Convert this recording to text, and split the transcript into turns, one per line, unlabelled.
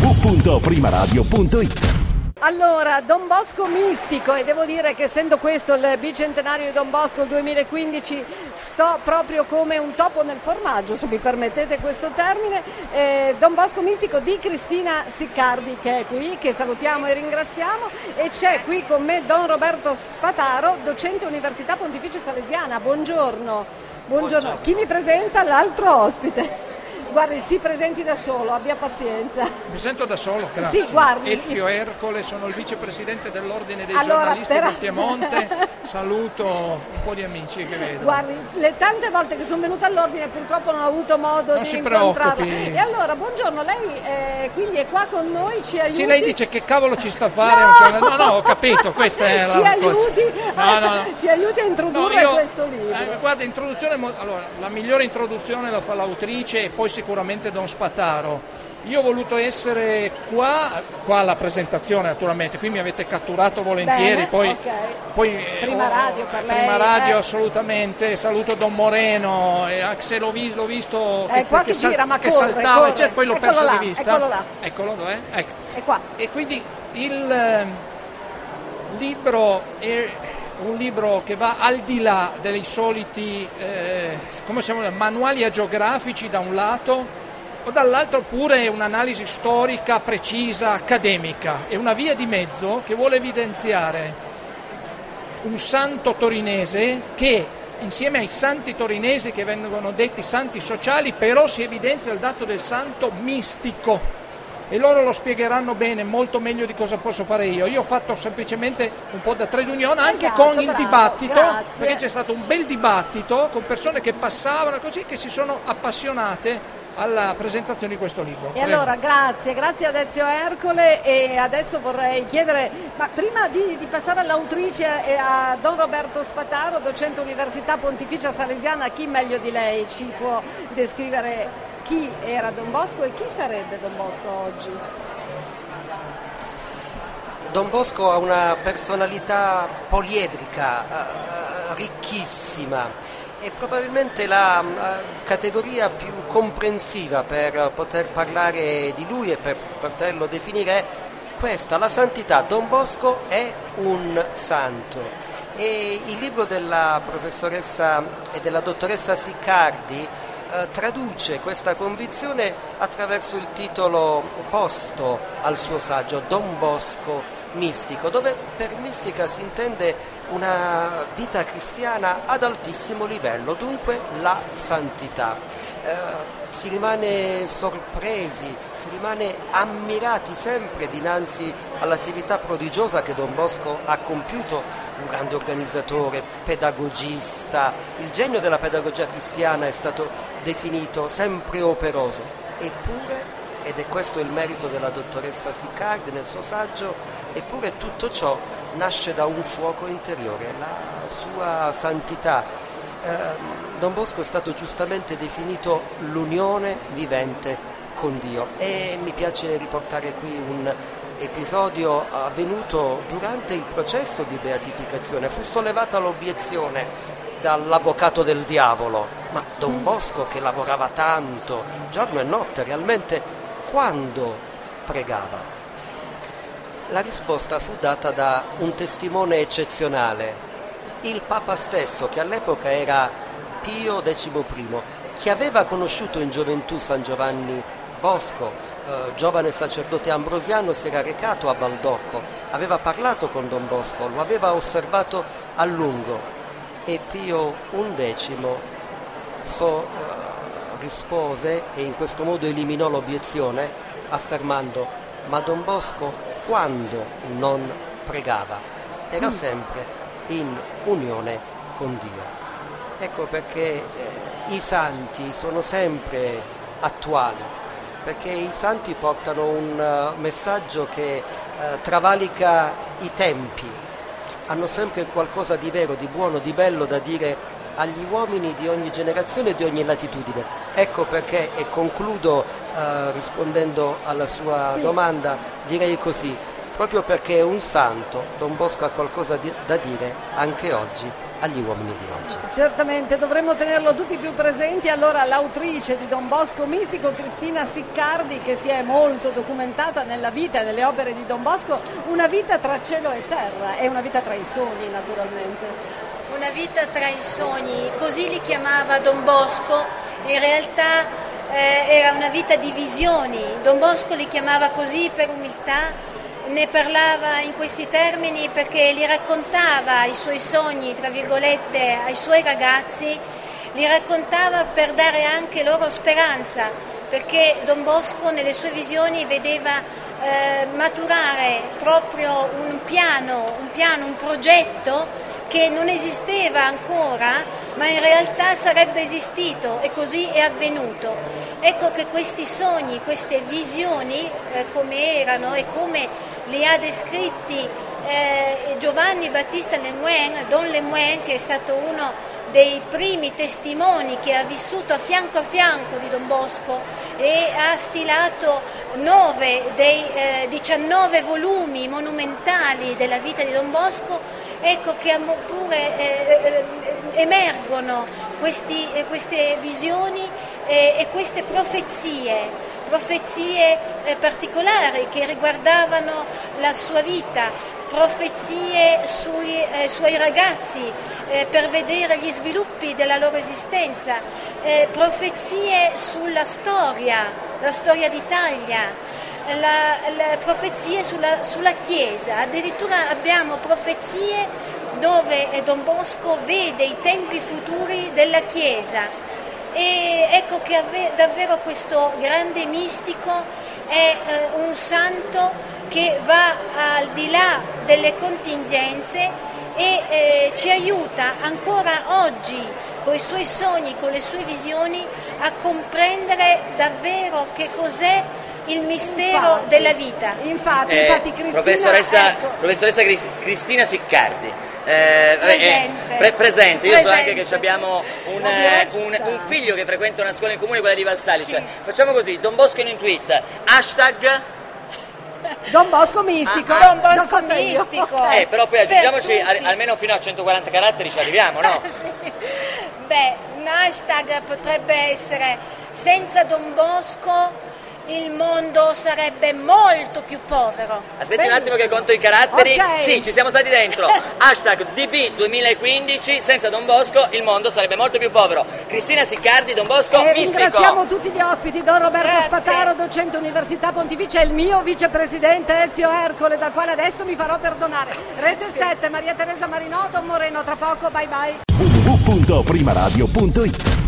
www.primaradio.it.
Allora, Don Bosco mistico, e devo dire che essendo questo il bicentenario di Don Bosco, il 2015, sto proprio come un topo nel formaggio, se mi permettete questo termine. Don Bosco mistico di Cristina Siccardi, che è qui, che salutiamo e ringraziamo, e c'è qui con me Don Roberto Spataro, docente Università Pontificia Salesiana. Buongiorno. Buongiorno. Chi mi presenta? L'altro ospite. Guardi, si presenti da solo, abbia pazienza.
Mi presento da solo, grazie.
Sì, guardi.
Ezio Ercole, sono il vicepresidente dell'Ordine dei giornalisti del Piemonte. Saluto un po' di amici che vedo.
Guardi, le tante volte che sono venuta all'Ordine purtroppo non ho avuto modo di incontrarla.
Preoccupi.
E allora, buongiorno, lei quindi è qua con noi, ci aiuti?
Sì, lei dice che cavolo ci sta a fare? No, ho capito, questa è
ci
la
aiuti,
cosa. No.
Ci aiuti a introdurre questo libro.
Guarda, introduzione, allora, la migliore introduzione la fa l'autrice e poi sicuramente Don Spataro. Io ho voluto essere qua alla presentazione, naturalmente, qui mi avete catturato volentieri.
Bene,
poi
prima radio per lei.
Prima radio, assolutamente. Saluto Don Moreno, e anche se l'ho visto che saltava, corre. Poi l'ho perso di vista.
Eccolo là.
Eccolo, dov'è? Ecco.
È qua.
E quindi il libro è un libro che va al di là dei soliti manuali agiografici da un lato, o dall'altro pure un'analisi storica precisa, accademica, e una via di mezzo che vuole evidenziare un santo torinese che, insieme ai santi torinesi che vengono detti santi sociali, però si evidenzia il dato del santo mistico. E loro lo spiegheranno bene, molto meglio di cosa posso fare io. Io ho fatto semplicemente un po' da trade union, anche con il dibattito, grazie. Perché c'è stato un bel dibattito con persone che passavano così, che si sono appassionate alla presentazione di questo libro.
E allora grazie ad Ezio Ercole, e adesso vorrei chiedere, ma prima di passare all'autrice e a Don Roberto Spataro, docente Università Pontificia Salesiana, chi meglio di lei ci può descrivere chi era Don Bosco e chi sarebbe Don Bosco oggi?
Don Bosco ha una personalità poliedrica, ricchissima, e probabilmente la categoria più comprensiva per poter parlare di lui e per poterlo definire è questa: la santità. Don Bosco è un santo, e il libro della professoressa e della dottoressa Siccardi traduce questa convinzione attraverso il titolo posto al suo saggio, Don Bosco mistico, dove per mistica si intende una vita cristiana ad altissimo livello, dunque la santità. Si rimane sorpresi, si rimane ammirati sempre dinanzi all'attività prodigiosa che Don Bosco ha compiuto. Un grande organizzatore, pedagogista, il genio della pedagogia cristiana è stato definito, sempre operoso. Eppure, ed è questo il merito della dottoressa Siccardi nel suo saggio, eppure tutto ciò nasce da un fuoco interiore, la sua santità. Don Bosco è stato giustamente definito l'unione vivente con Dio, e mi piace riportare qui un episodio avvenuto durante il processo di beatificazione. Fu sollevata l'obiezione dall'avvocato del diavolo: ma Don Bosco, che lavorava tanto giorno e notte, realmente quando pregava? La risposta fu data da un testimone eccezionale, il Papa stesso, che all'epoca era Pio XI, che aveva conosciuto in gioventù San Giovanni Bosco. Giovane sacerdote ambrosiano, si era recato a Baldocco, aveva parlato con Don Bosco, lo aveva osservato a lungo, e Pio XI rispose, e in questo modo eliminò l'obiezione, affermando: ma Don Bosco quando non pregava era sempre in unione con Dio. Ecco perché i santi sono sempre attuali, perché i santi portano un messaggio che travalica i tempi, hanno sempre qualcosa di vero, di buono, di bello da dire agli uomini di ogni generazione e di ogni latitudine. Ecco perché, e concludo rispondendo alla sua domanda, direi così: proprio perché è un santo, Don Bosco ha qualcosa da dire anche oggi agli uomini di oggi.
Certamente dovremmo tenerlo tutti più presenti. Allora l'autrice di Don Bosco Mistico, Cristina Siccardi, che si è molto documentata nella vita e nelle opere di Don Bosco, una vita tra cielo e terra, è una vita tra i sogni naturalmente.
Una vita tra i sogni, così li chiamava Don Bosco, in realtà era una vita di visioni. Don Bosco li chiamava così per umiltà, ne parlava in questi termini perché li raccontava i suoi sogni, tra virgolette, ai suoi ragazzi, li raccontava per dare anche loro speranza, perché Don Bosco nelle sue visioni vedeva maturare proprio un piano, un progetto che non esisteva ancora, ma in realtà sarebbe esistito, e così è avvenuto. Ecco che questi sogni, queste visioni, come erano e come li ha descritti Giovanni Battista Lemoine, Don Lemoine, che è stato uno dei primi testimoni che ha vissuto a fianco di Don Bosco e ha stilato 9 dei 19 volumi monumentali della vita di Don Bosco. Ecco che pure emergono queste visioni e queste profezie particolari che riguardavano la sua vita, profezie sui suoi ragazzi per vedere gli sviluppi della loro esistenza, profezie sulla storia d'Italia, le profezie sulla Chiesa. Addirittura abbiamo profezie dove Don Bosco vede i tempi futuri della Chiesa. E ecco che davvero questo grande mistico è un santo che va al di là delle contingenze e ci aiuta ancora oggi con i suoi sogni, con le sue visioni, a comprendere davvero che cos'è il mistero della vita.
Infatti Cristina,
professoressa Cristina Siccardi. Presente. Io so anche che abbiamo un figlio che frequenta una scuola in comune, quella di Valsalice. Sì. Facciamo così: Don Bosco in un tweet, hashtag
Don Bosco Mistico.
Don Bosco Mistico.
Però poi aggiungiamoci almeno fino a 140 caratteri ci arriviamo, no?
Sì. Beh, un hashtag potrebbe essere: senza Don Bosco il mondo sarebbe molto più povero.
Aspetti un attimo che conto i caratteri. Okay. Sì, ci siamo stati dentro. Hashtag DB 2015, senza Don Bosco il mondo sarebbe molto più povero. Cristina Siccardi, Don Bosco Mistico.
Ringraziamo tutti gli ospiti: Don Roberto Spataro, docente Università Pontificia, e il mio vicepresidente Ezio Ercole, dal quale adesso mi farò perdonare. Rete 7, Maria Teresa Marinò, Don Moreno, tra poco, bye bye.
www.primaradio.it